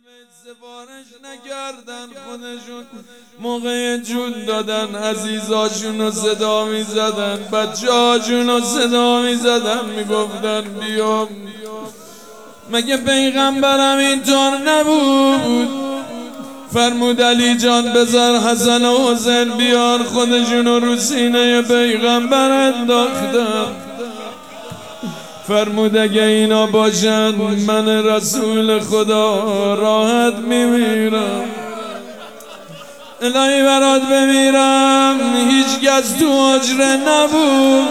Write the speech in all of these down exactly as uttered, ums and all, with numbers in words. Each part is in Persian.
سفارش نکردن، خودشون موقع جون دادن عزیزاشون رو صدا می زدن، بچه هاشون رو صدا می زدن، می گفتن بیام. مگه پیغمبرم اینطور نبود؟ فرمود علی جان بذار حسن و حسین بیار، خودشون رو سینه پیغمبر انداختن. فرمود اگه اینا باشن من رسول خدا راحت میمیرم. الهی برات بمیرم. هیچ کس تو حجره نبود.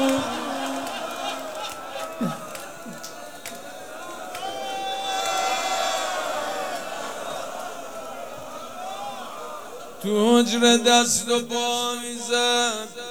تو حجره دست و پا میزد.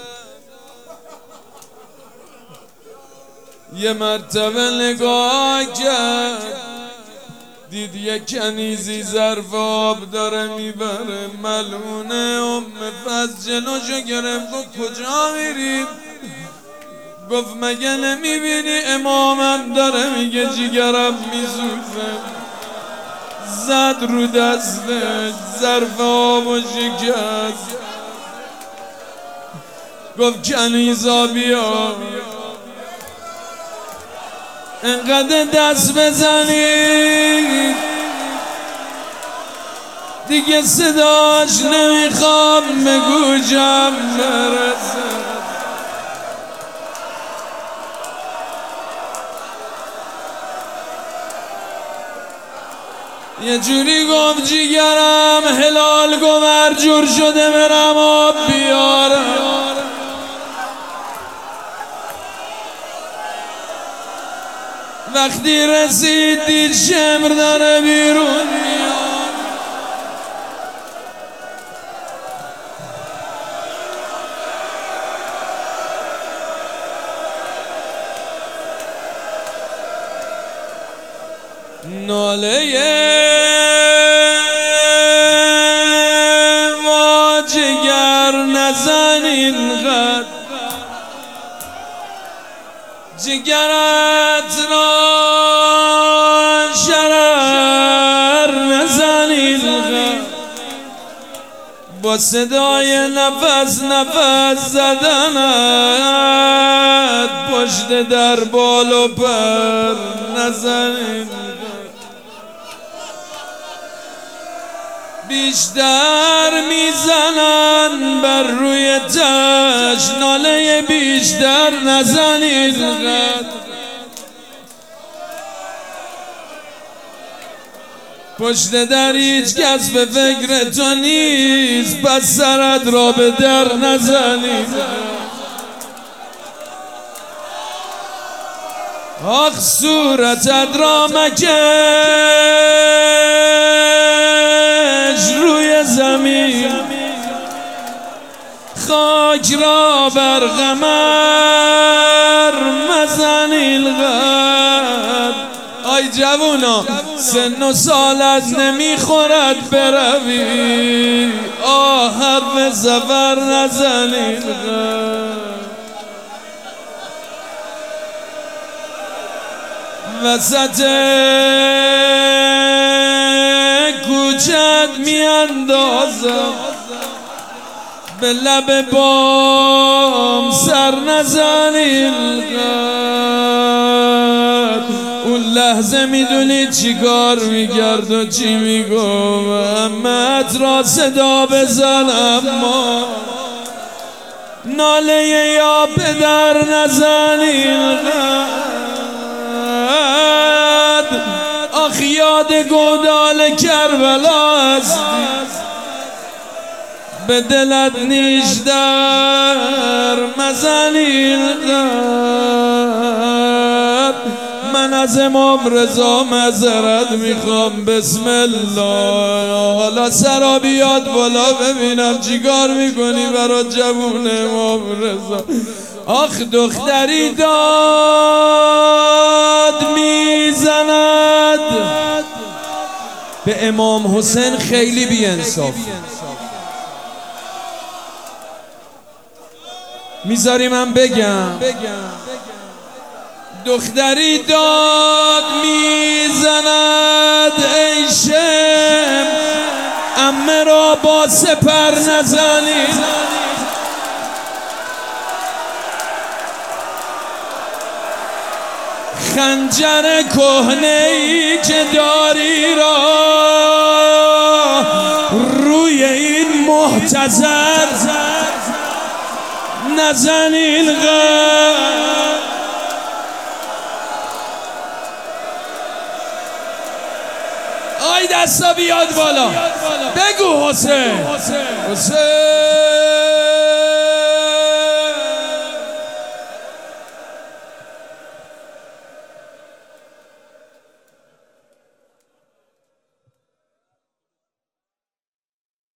یه مرتبه نگاه کرد، دید یه کنیزی ظرف آب داره میبره. ملعونه ام فضل جلوشو گرفت. گفت کجا میری؟ گفت مگه نمیبینی امامم داره میگه جیگرم میسوزه. زد رو دستش، ظرف آبو شکست. گفت کنیزا بیا، انقدر دست بزنید دیگه صداش نمیخوام به گوشم برسه. یه جوری گفت جیگرم هلال گوهر جور شده برم آب بیارم. وقتی رسید دید شمر داره بیرون میاد. ناله ما جگر نزنین قد، جگرت را شرر نزنید. با صدای نفس نفس زدنت پشت در بال و پر نزنید. بیشتر میزنن بر روی تش، ناله بیشتر نزنید. پشت در هیچ کس به فکر تو نیست، پس سرت را به در نزنید. آخ صورتت را مکش روی زمین، خاک را بر قمر مزنید. آی جوونا سن و سالت نمیخورد بروی، آه حرف سفر نزنید. وسط کوچت میاندازم، به لب بام سر نزنید. اون لحظه میدونی چی کار میکرد و چی میگم. امت را صدا بزن اما ناله یا پدر نزنید. آخ یاد گودال کربلا هستی، به دلت نیشتر مزنید. من از امام رضا معذرت میخوام، بسم الله. حالا سرا بیاد بالا ببینم چیکار میکنی برا جوون امام رضا. آخ دختری داد میزند به امام حسین، خیلی بی انصاف. میذاری من بگم؟ دختری داد میزند ای شیخ با سپر نزنید. خنجر کهنه‌ای که داری را روی این محتضر نزنین. غم آی دستا بیاد بالا، بگو حسین حسین